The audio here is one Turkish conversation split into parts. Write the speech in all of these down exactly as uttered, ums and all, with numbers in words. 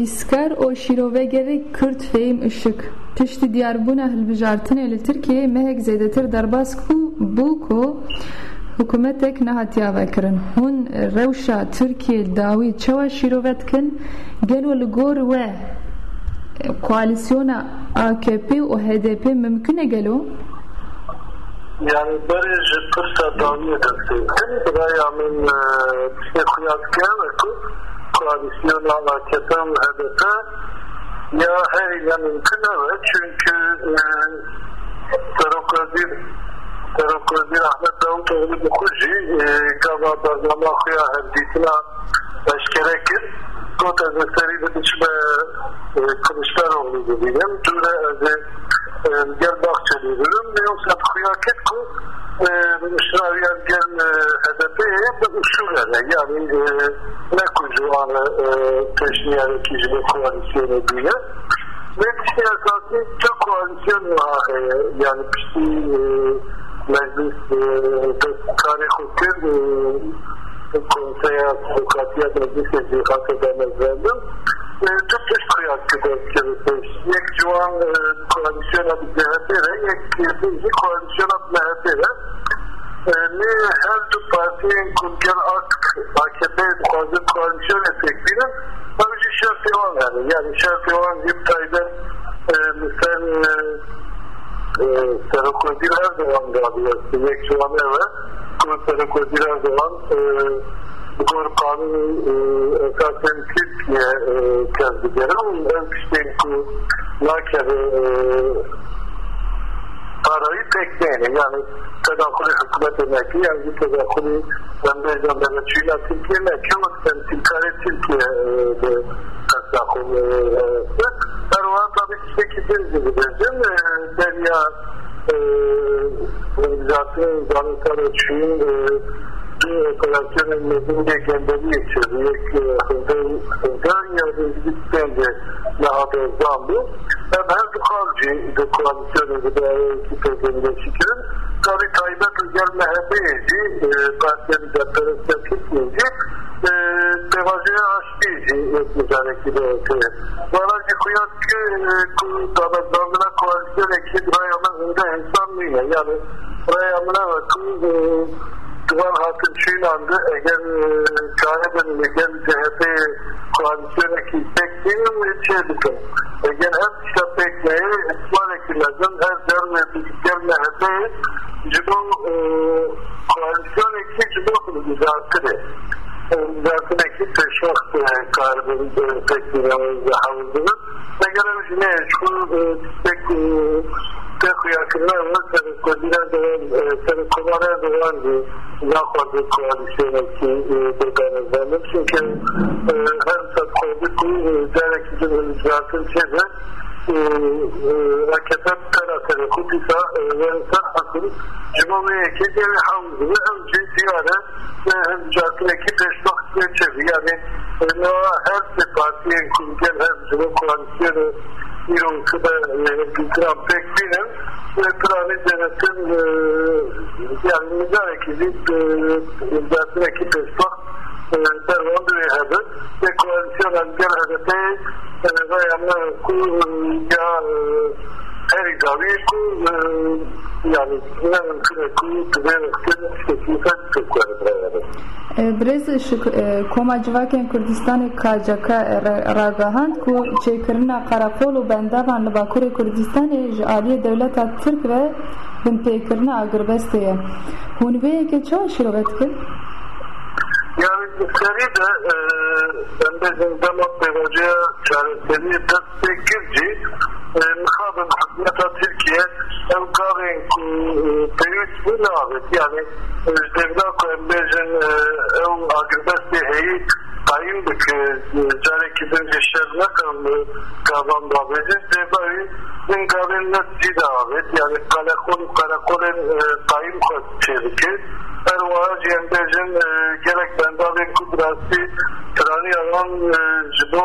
nivîskar û şîrovegerê Kurd Fehîm Işık tiştî diyarbûna hilbijartinê li Tirkiyeyê mehek zêdetir derbas bû ku hikûmetek nehatiya vekirin. Hûn rewşa Tirkiye dawî çawa şîrove dikin? Gelo li gor we koalisyona A K P û H D P mümkün e gelo? Yani böyle fırsat davi edildi. Buraya min işte kıyasken koalisyona A K P ve H D P ya her ile mümkün evet çünkü Sarıkadir Sarıkadir Ahmet Davutoğlu bu kuji kava bazlama kuya herdisine eşkerekir kota zesteri de içme Kılıçdaroğlu dediğim Dure Eze gel Bahçeli ürün ve yoksa kıyaket ku Müşraviyen gel H D P'ye de usul yani ne kucuğanı teşniyel ikicili koalisyonu diye ve işte esası çok koalisyon var yani işte meclis tarih hukuk konseye avukatiya meclis ecihak edemezlerdim çok çok kıyak giderken yek cuan koalisyona bir C H P'ye yek ikinci koalisyona bir C H P'ye ne her du partiyen kurgen A K P bazı koalisyon efektiyle tabii ki şart devam yani yani şart devam bir tayda misal Sarıkadir Erdoğan galiba yek cuan evet Sarıkadir Erdoğan bu kadar kanunu esasen Türkiye kezdilerim. En pişten ki laker parayı tekneyle yani tedakülü hükümet emekli yani bu tedakülü Zambez'den beri Çin'e Türkiye emekli ama sen Türkiye Türkiye'de tedakülü Erdoğan tabii ki sekizin gibi bizim Derya zaten zaten Çin'in operasyonun nedeniyle kendini geçirdi. Hızdan yardımcılıktan da daha da zamlı. Hem her dukalcı da koalisyonu da iki tezgahıyla şekirin. Tabii Tayyip'e Tüzgel M H P'ydi. Partiyenin depresyonu tutmayınca devacıya açtıydı. Mücadeleki de ortaya. Bana ki kuyat ki damına koalisyon ekip rayamın hızda insanlığıyla. Yani rayamına bakın Duvar hatın çiğnendi, eğer çağrıdan eğer C H P koalisyona gitmek değil mi şey bitir. Eğer hep işte bekleyi, ihtimal ekilmezden her derme bilgiler M H P'yi cibo koalisyon ekip cibo müzakere. Müzakere ekip teşvik kararının bekliyoruz havuzunu. Eğer ne şu tek tek yakınlar var, Sarıkadir'e devam, Sarıkadir'e devam yapmadı koalisyonaki bedenizlerinde. Çünkü her Sarıkadir gerekli icraatın çevre raketat karaktere kutisa ve insan hakkını Cumhuriyet ekibleri havuzunu önce ziyare ve icraatındaki teşvik geçirdi. Yani her bir partiye kurgen her Cumhuriyet koalisyonu İran'ı da Trump bekleyen ve Trump'ın denetim yani mücadeleki imzasındaki teşvik devam ediyor ve koalisyon gel H D P ve yanına ya her idari yani ne mümkün ki tüverekten şekilde çıkıyor. Brez Koma Civakên Kurdistanê K C K ragihand ku çêkirina Qarakol û bendavan li Bakurê Kurdistanê ji aliyê dewleta Tirk ve binpêkirina Agirbestê ye. Hûn vê yekê çawa şîrove dikin? Yani seri de Zambez'in dema peyvacıya çareseri destekirci mıhabın hükümeta Türkiye ev gavin periyot bu navet yani devlet Zambez'in ev Agirbestê heyi kayındık careki dönce şerine kaldı gavan daveti devletin gavin nesli davet yani karakol karakolun kayın çeviki Erdoğan Zambez'in gerek bendavin kudrasi trani alan jibon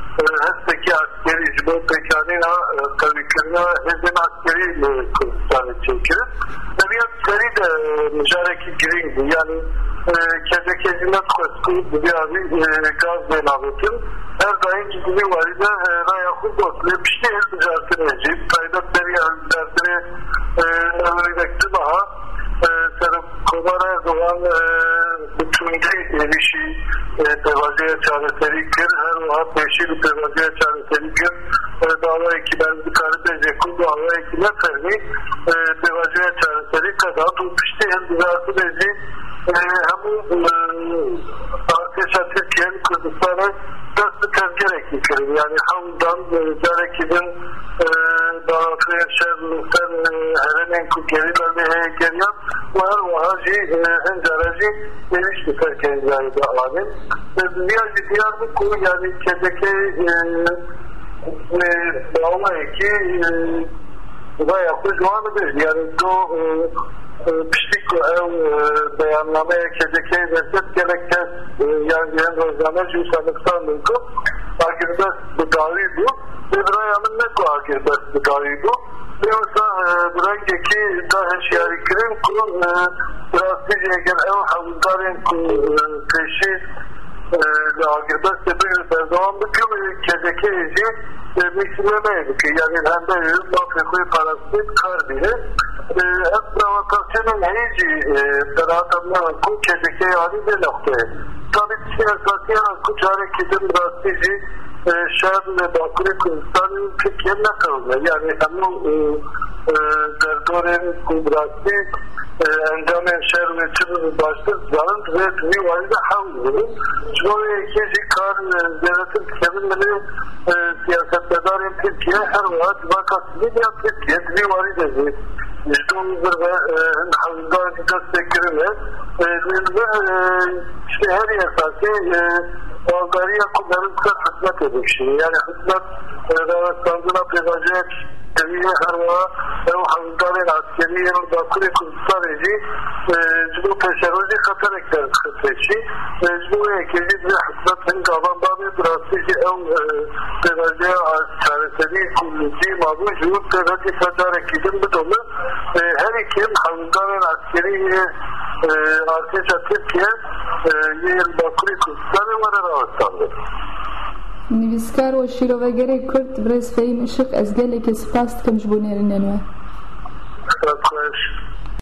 hastaki askeri icbor pekanına tabikkirine hezin askeri Kürdistan'ı çekilir. Tabi askeri de mücareki giringdi. Yani kezekezinet kosku bir abi gaz benavetin her daim ciddi var idi. Raya hudotlu bir şey el mücartını ecip. Taydatları eldertini ömrüdekti daha. Serap Kovar Erdoğan bütünde erişi tevazıya çareseri kır. Her vaat beşi bir tevazıya çareseri kır. Dava ekiben bir karı Cekul dava ekine fermi tevazıya çareseri kadar tutuştu. Hem düzeltı bezi hem arkadaşlar Türkiye'nin Kürdistan'a dörtlü tezgerek yıkırır. Yani hamdan Carekid'in dağıtı yaşarlıktan herenin kukerilerle heyekelyan var vahacı hencaracı gelişti terkenizayı da alim. Dünyacı diyar bu konu yani kendiki bağlayı ki bayağı kuzmanıdır. Yani o piştik ev beyannamaya kendiki vezet gerekten yani yani rozana cüsanlıktan mülkü akirbet bıdavi bu. Ve Braya'nın ne ko akirbet bıdavi bu. Yoksa Bray'daki daha şiariklerin kurun Brastıcı'ya gel ev havuzların peşi akirbet sebebi Erdoğan büküm kendiki eci miksimlemeydi ki yani hem de mafyaklığı parası kar bile hep provokasyonun heyci beratamların ku kendiki hali de noktaya. Tabi siyasatiyen kuç hareketin Brastıcı şehir ve Bakırı Kürdistan'ın Türkiye'ne kaldı. Yani hem Derdoren Kubrası encamen şehir ve çırpı başlık zanın ve tüvi valide havuzun. Çünkü ikinci kar devletin Türkiye'nin siyasetlerin Türkiye her vaat vakasını ya Türkiye tüvi valide İşte ve havuzlar desteklerine ve işte her esası Bulgarya kulların kısa hizmet edip şimdi. Yani hizmet Dağıstan'ına pezajet seviye harva ev havuzların askeri Bakırı Kürdistan'ı bu teşerrüzü kataraklar kısaçı bu ekezi bir hizmetin gavanda bir Brastıcı ev pezajet çareseli kulluci mabucu pezajet facarak gidin bu dolu her iki havuzların askeri arkadaşlar Türkiye yer Bakırı Kürdistan'ı var Dağıstan'da. نویسکار و شیرۆڤەگەرەی کورد برێز فەهیم عشق ئەز گەلێکی سپاس دکەم ji bo nêrînên we.